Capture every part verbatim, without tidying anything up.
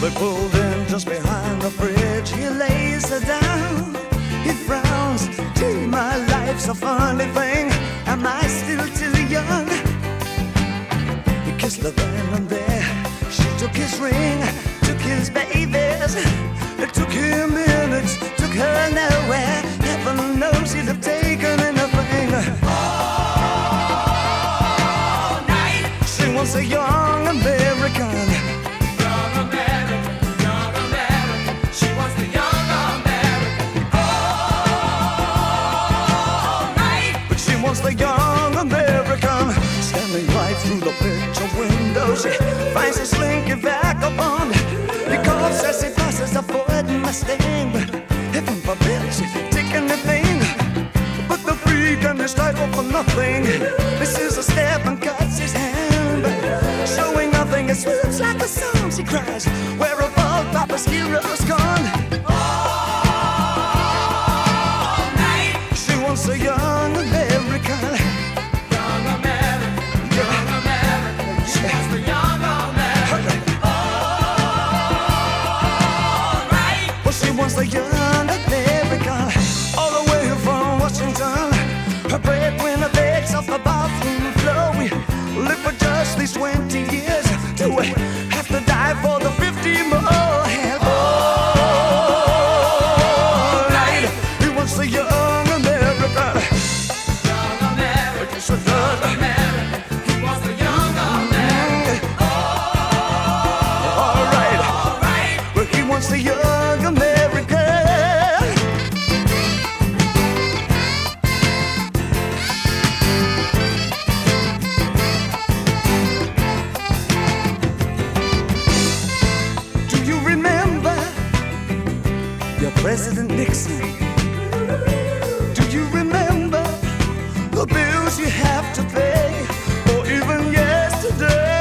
They pulled in just behind the bridge. He lays her down. He frowns. Gee, my life's a funny thing. Am I still too young? He kissed her then and there. She took his ring, took his babies. It took him minutes, took her nowhere. Heaven knows he'd have taken anything. All night. She wants a young American. Young American, young American. She wants the young American. All night. But she wants the young American. Standing right through the picture window, she finds a slinky vagabond. He coughs as he passes a Ford Mustang. Heaven forbid she's take anything but the freak and his title for nothing. This is a step and cuts his hand, showing nothing. It swoops like a song. She cries, where have all Papa's heroes gone? All night. She wants a young American. Young American, young American. She wants the young American. All right. Well, she wants the young American. All the way from Washington. Her breadwinner begs off the bathroom floor. We live for just these twenty years. Do we have to die for the fifty more? Hell, all right. He wants the young American. Young American, Yes, it does. American. He wants the young American. All right. All right. Well, he wants the young American. Do you remember your President Nixon? Do you remember the bills you have to pay, or even yesterday?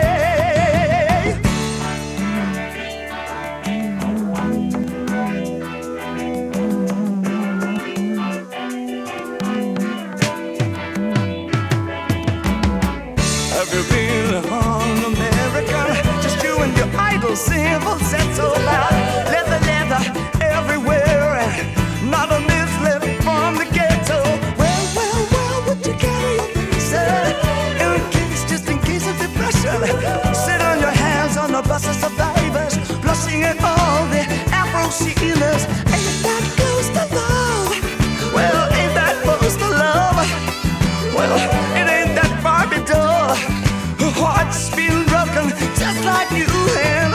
Have you been on America? Just you and your idle civil set so loud. Leather, leather everywhere, and not a miss left from the ghetto. Well, well, well, would you carry your visa? In case, just in case of depression. Sit on your hands on the bus of survivors, blushing at all the Afro Sheilas. Ain't that close to love? Well, ain't that close to love? Well, it ain't that Barbie doll. Her heart's been broken just like you have.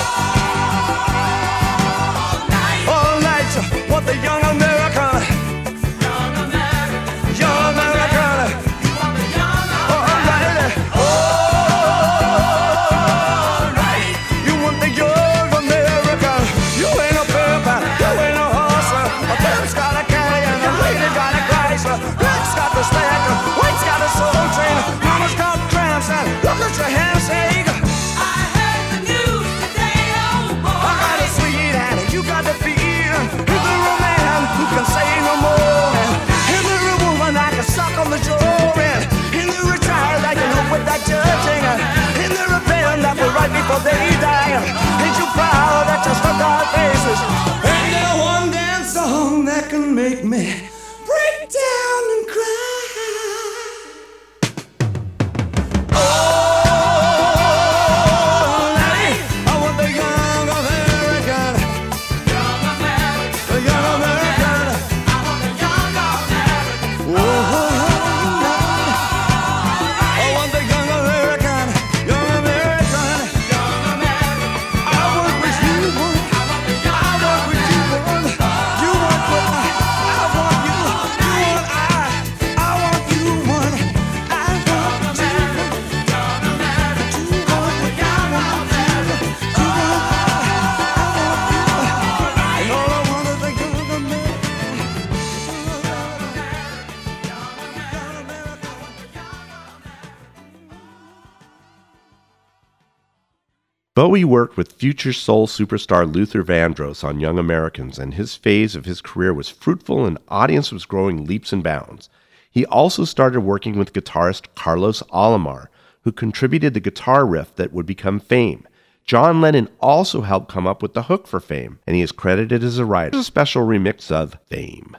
All night. All night, what the young American, Young American. young American. You want the young All right, All right. you want the young American. You ain't a pimp, you ain't a horse. A pimp's got a canyon, a lady got a Chrysler. Black's got the stack, white's got a soul train. Mama's got cramps, and look at your handshake. I heard the news today, oh boy. I got a sweet hand, you got the feet. Is there a man who can say no more? Is there a woman I can suck on the jaw? Is there a child I can help with that judging? Is there a pen that will write before they die? Ain't you proud that you stuck our faces? Ain't there one dance song that can make me break down and cry? All night, I want the young American, Young American. the young American. I want the young American. Oh, I want the young American, young American. Young American. I want what you want, I want the I young want what you want. You want what I, I want you. You want I, I want you want. I want what you want. Young American. You want what I want. You want I, I want you. And all I want is the young American. Bowie worked with future soul superstar Luther Vandross on Young Americans, and his phase of his career was fruitful and audience was growing leaps and bounds. He also started working with guitarist Carlos Alomar, who contributed the guitar riff that would become Fame. John Lennon also helped come up with the hook for Fame, and he is credited as a writer. Here's a special remix of Fame.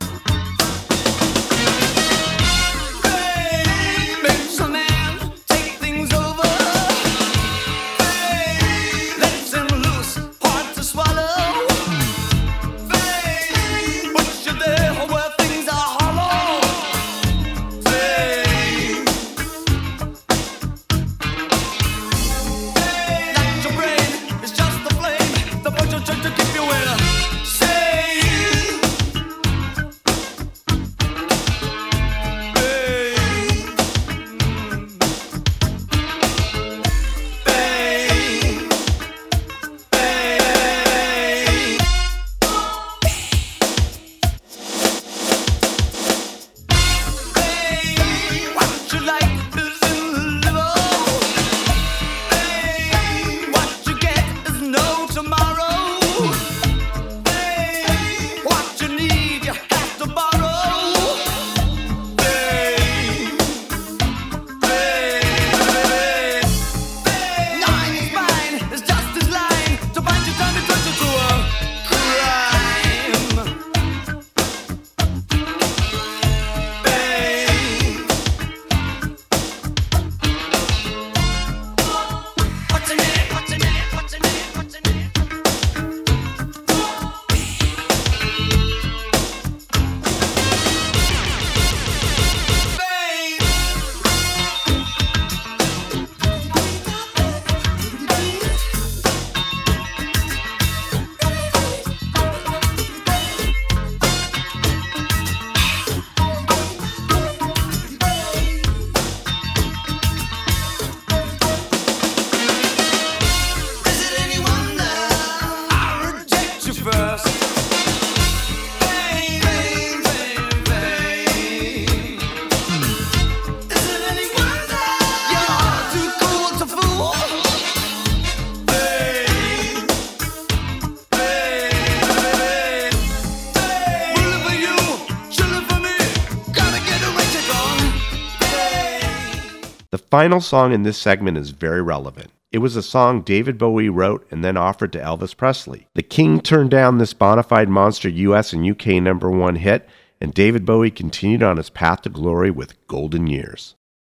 The final song in this segment is very relevant. It was a song David Bowie wrote and then offered to Elvis Presley. The King turned down this bona fide monster U S and U K number one hit, and David Bowie continued on his path to glory with Golden Years.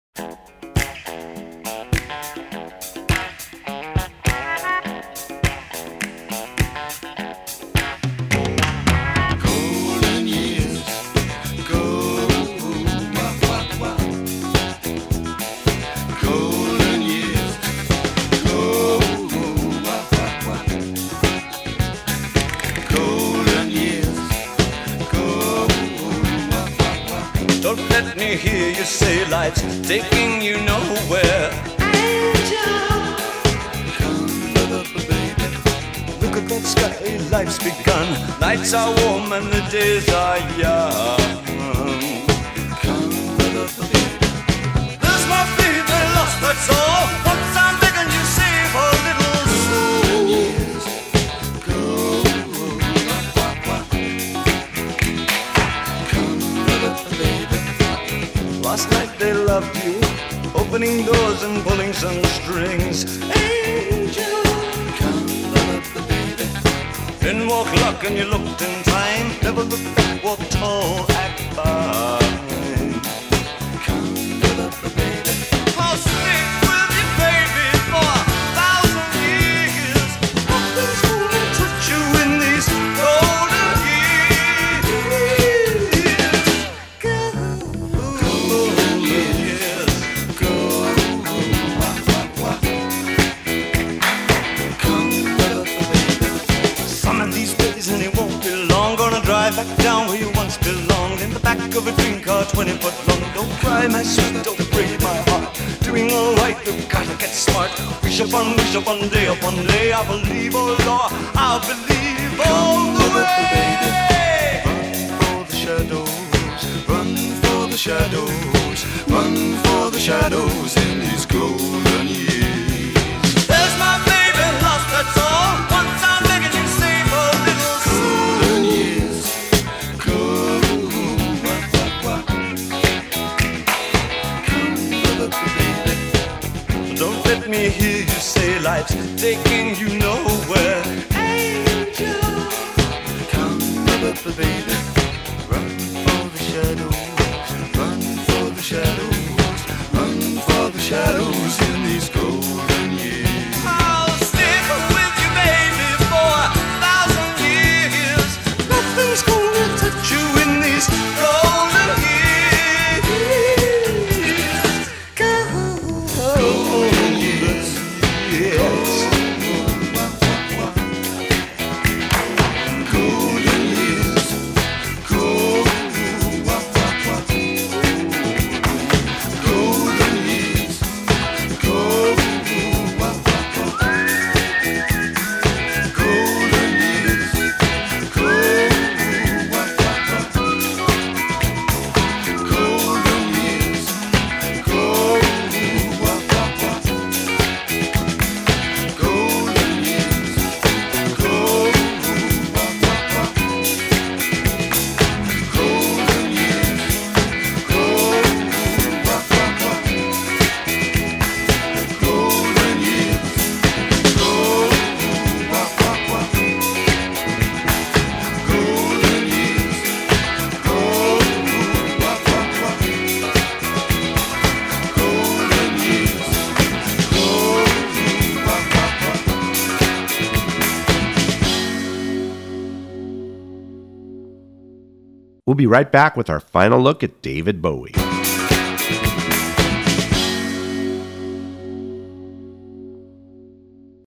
Hear you say life's taking you nowhere. Angel, come up, baby. Look at that sky, life's begun. Nights are warm and the days are young. Come up, baby. There's my baby lost, that's all. Once I'm begging you, save a little soul. Years go. Come up, baby. Last night they loved you, opening doors and pulling some strings. Angel, come up, baby. In walk luck and you looked in time. Never looked back, walked tall, act fine. Come up, baby. I'll stick with you, baby, for a thousand years. Nothing's gonna touch you in these golden years. Back down where you once belonged, in the back of a dream car, twenty foot long. Don't cry, my sweet, don't break my heart. Doing all right, you've got to get smart. Wish upon, wish upon, day upon day. I believe, oh Lord, I believe all the way. Run for the shadows, run for the shadows, run for the shadows in these golden years. There's my baby lost, that's all. Once I'm begging you, save a little soul. Golden years. Don't let me hear you say life's taking you nowhere. Angel, come up, baby. Run for the shadows, run for the shadows, run for the shadows in these golden years. I'll stick with you, baby, for a thousand years. Nothing's gonna touch you in these golden years. Golden years, yes. Golden years, golden, golden years, golden years, We'll be right back with our final look at David Bowie.